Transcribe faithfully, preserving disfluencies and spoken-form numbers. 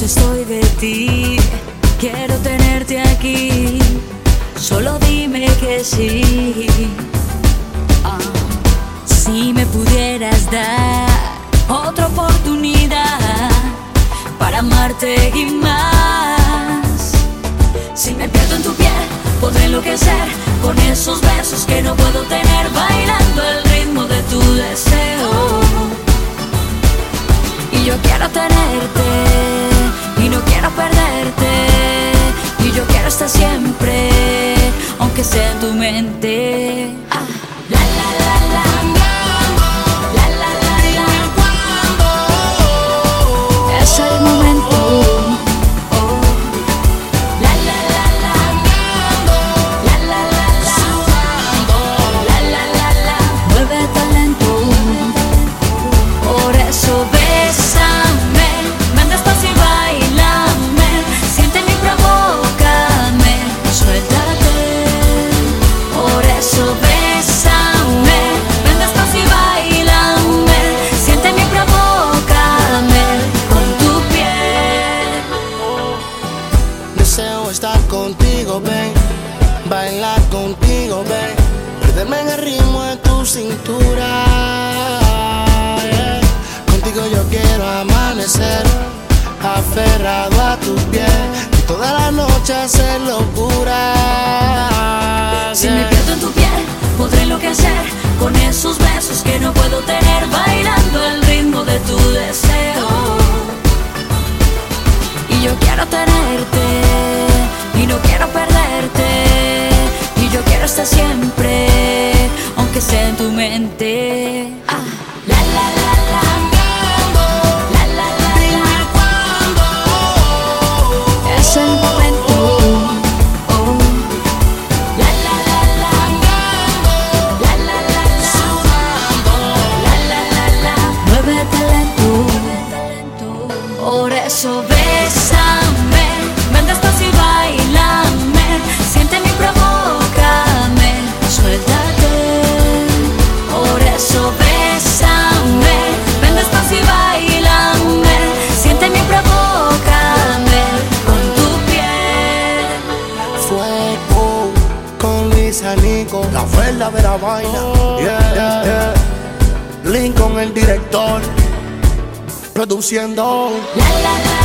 estoy de ti, quiero tenerte aquí, solo dime que sí. Ah, si me pudieras dar otra oportunidad para amarte y más. Si me pierdo en tu piel, podré enloquecer con esos besos que no puedo tener, bailando el ritmo de tu deseo. Y yo quiero tenerte y no quiero perderte, y yo quiero estar siempre, aunque sea en tu mente. Ah, la la la la. La la la la. Es el momento. Oh. La la la la. La la la la. La la la la. Mueve talento. Por eso bésame, ven despacio y bailame, siénteme y provócame, suéltate. Por eso bésame, ven despacio y bailame, siénteme y provócame con tu piel. Deseo estar contigo, ven, bailar contigo, ven, perderme en el ritmo de tu cintura. Yeah. Contigo yo quiero amanecer, aferrado a tu piel, y toda la noche hacer locura. Si me pierdo en tu piel, podré enloquecer con esos besos que no puedo tener, bailando el ritmo de tu deseo. Y yo quiero tenerte y no quiero perderte, y yo quiero estar siempre, aunque sea en tu mente. Ah, la la la la. La la la la. Es el momento. Oh. La la la la. La la la la. La la la la. Mueve talento. Por eso bésame, ven despacio y bailame, siénteme y provócame, suéltate. Por eso bésame, ven despacio y bailame, siénteme y provócame con tu piel. Fuego con Luis Anico, la verdadera vaina. Yeah, yeah, yeah. Lincoln el director, produciendo. La la la.